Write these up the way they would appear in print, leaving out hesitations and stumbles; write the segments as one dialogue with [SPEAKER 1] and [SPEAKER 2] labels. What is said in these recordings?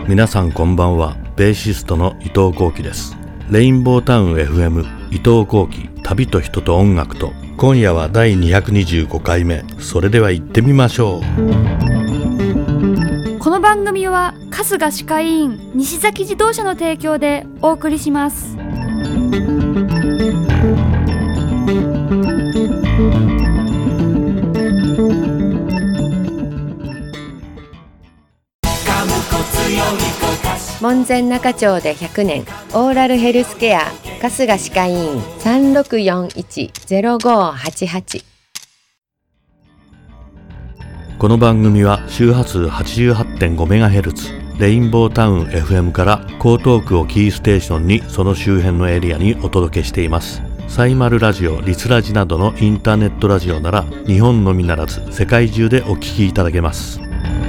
[SPEAKER 1] 皆さんこんばんは。ベーシストの伊藤幸喜です。レインボータウン FM 伊藤幸喜、旅と人と音楽と。今夜は第225回目。それでは行ってみましょう。
[SPEAKER 2] この番組は春日歯科医院西崎自動車の提供でお送りします。
[SPEAKER 3] 門前仲町で100年オーラルヘルスケア春日歯科医院 3641-0588。
[SPEAKER 1] この番組は周波数 88.5MHz レインボータウン FM から江東区をキーステーションにその周辺のエリアにお届けしています。サイマルラジオ、リスラジなどのインターネットラジオなら日本のみならず世界中でお聞きいただけます。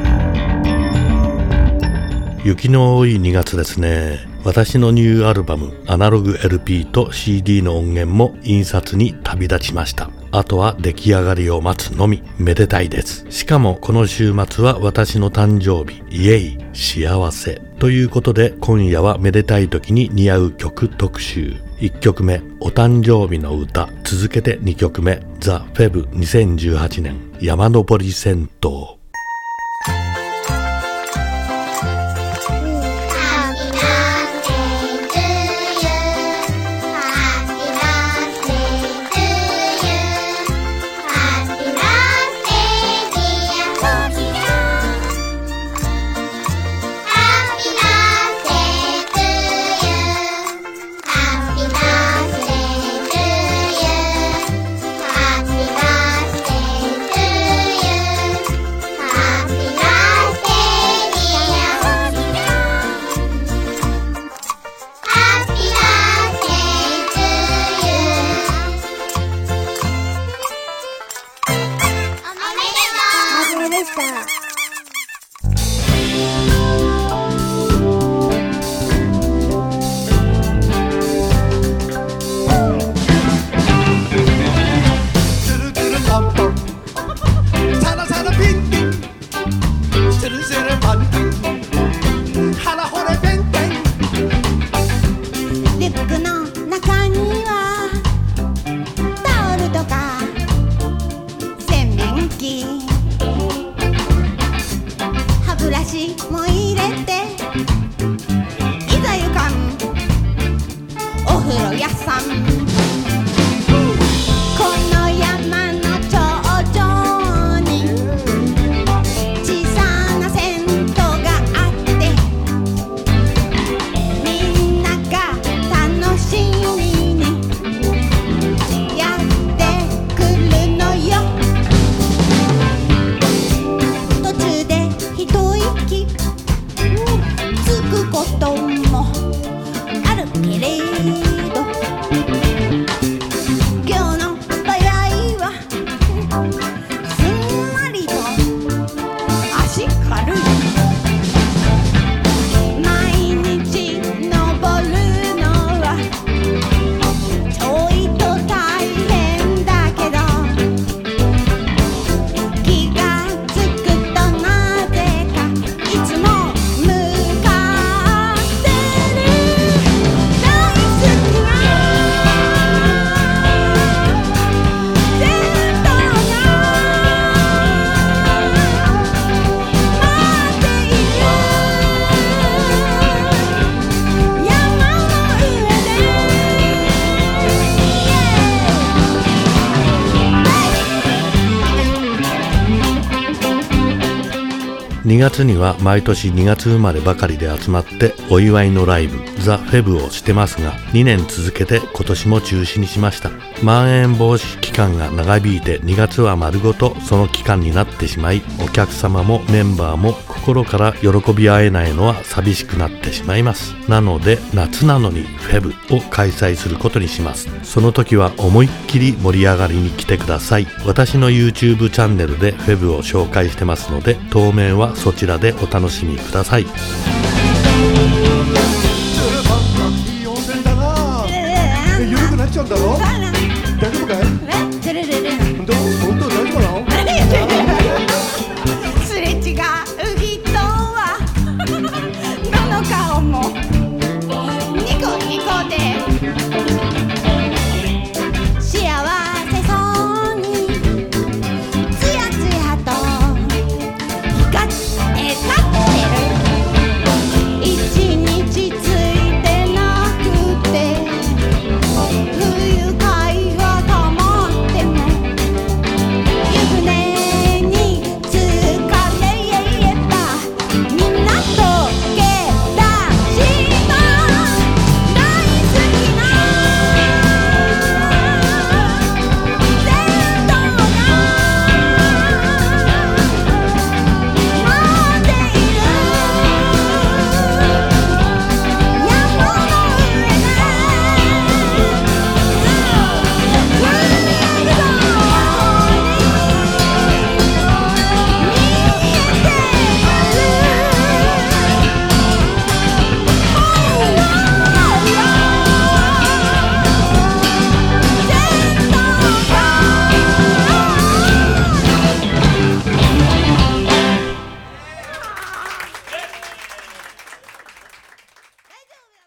[SPEAKER 1] 雪の多い2月ですね。私のニューアルバムアナログ LP と CD の音源も印刷に旅立ちました。あとは出来上がりを待つのみ。めでたいです。しかもこの週末は私の誕生日。イエイ幸せということで、今夜はめでたい時に似合う曲特集。1曲目お誕生日の歌、続けて2曲目ザ・フェブ2018年山登り銭湯。2月には毎年2月生まればかりで集まってお祝いのライブザ・フェブをしてますが、2年続けて今年も中止にしました。まん延防止期間が長引いて2月は丸ごとその期間になってしまい、お客様もメンバーも心から喜び合えないのは寂しくなってしまいます。なので夏なのにフェブを開催することにします。その時は思いっきり盛り上がりに来てください。私の YouTube チャンネルでフェブを紹介してますので、当面はそちらでお楽しみください。
[SPEAKER 4] 緩くなっちゃうんだろ？大丈夫かい？本当大丈夫なの？
[SPEAKER 5] すれ違う人は何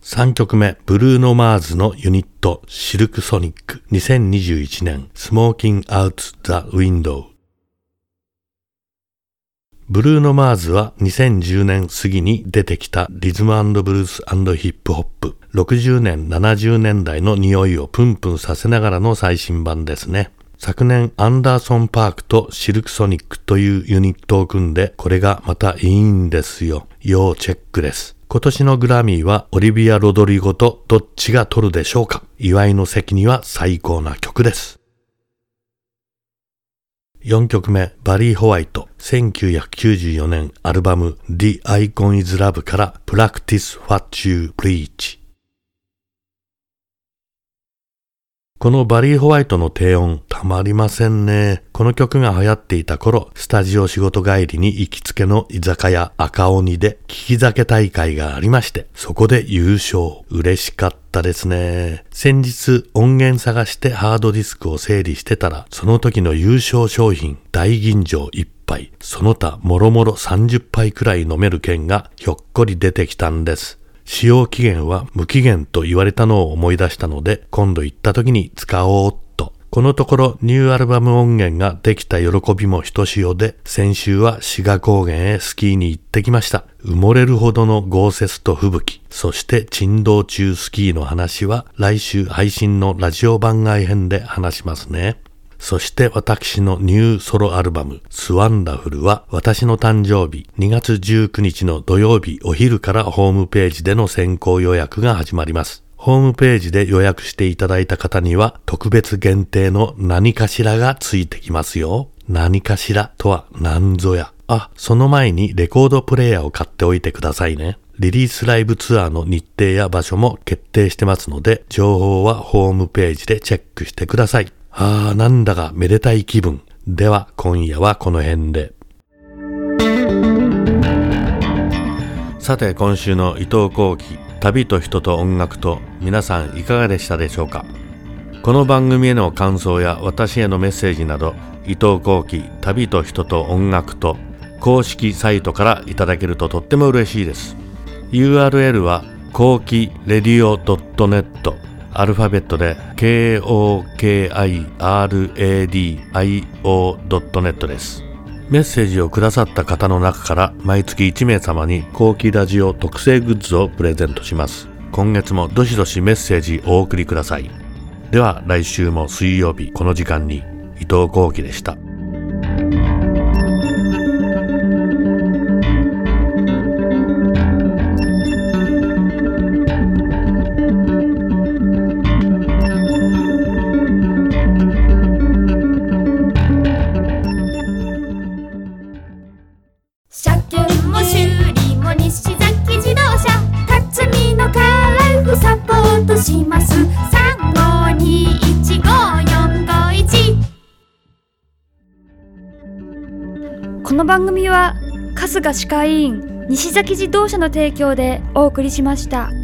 [SPEAKER 1] 3曲目、ブルーノ・マーズのユニット、シルクソニック、2021年、Smoking Out the Window。ブルーノ・マーズは2010年過ぎに出てきたリズム&ブルース&ヒップホップ、60年、70年代の匂いをプンプンさせながらの最新版ですね。昨年アンダーソン・パークとシルクソニックというユニットを組んで、これがまたいいんですよ。要チェックです。今年のグラミーはオリビア・ロドリゴとどっちが取るでしょうか。祝いの席には最高な曲です。4曲目、バリー・ホワイト、1994年アルバム The Icon is Love から Practice What You Preach。このバリー・ホワイトの低音、たまりませんね。この曲が流行っていた頃、スタジオ仕事帰りに行きつけの居酒屋赤鬼で聞き酒大会がありまして、そこで優勝。嬉しかったですね。先日音源探してハードディスクを整理してたら、その時の優勝商品、大吟醸1杯、その他もろもろ30杯くらい飲める券がひょっこり出てきたんです。使用期限は無期限と言われたのを思い出したので、今度行った時に使おうっと。このところニューアルバム音源ができた喜びもひとしおで、先週は志賀高原へスキーに行ってきました。埋もれるほどの豪雪と吹雪、そして珍道中スキーの話は来週配信のラジオ番外編で話しますね。そして私のニューソロアルバムスワンダフルは私の誕生日2月19日の土曜日お昼からホームページでの先行予約が始まります。ホームページで予約していただいた方には特別限定の何かしらがついてきますよ。何かしらとは何ぞや。その前にレコードプレイヤーを買っておいてくださいね。リリースライブツアーの日程や場所も決定してますので、情報はホームページでチェックしてください。なんだかめでたい気分。では今夜はこの辺で。さて今週の伊藤幸喜、旅と人と音楽と、皆さんいかがでしたでしょうか。この番組への感想や私へのメッセージなど、伊藤幸喜、旅と人と音楽と公式サイトからいただけるととっても嬉しいです。URL は幸喜レディオ .net、アルファベットで KOKIRADIO.net です。メッセージをくださった方の中から毎月1名様に幸喜ラジオ特製グッズをプレゼントします。今月もどしどしメッセージお送りください。では来週も水曜日この時間に、伊藤幸喜でした。
[SPEAKER 2] します。3521541。この番組は春日歯科医院西崎自動車の提供でお送りしました。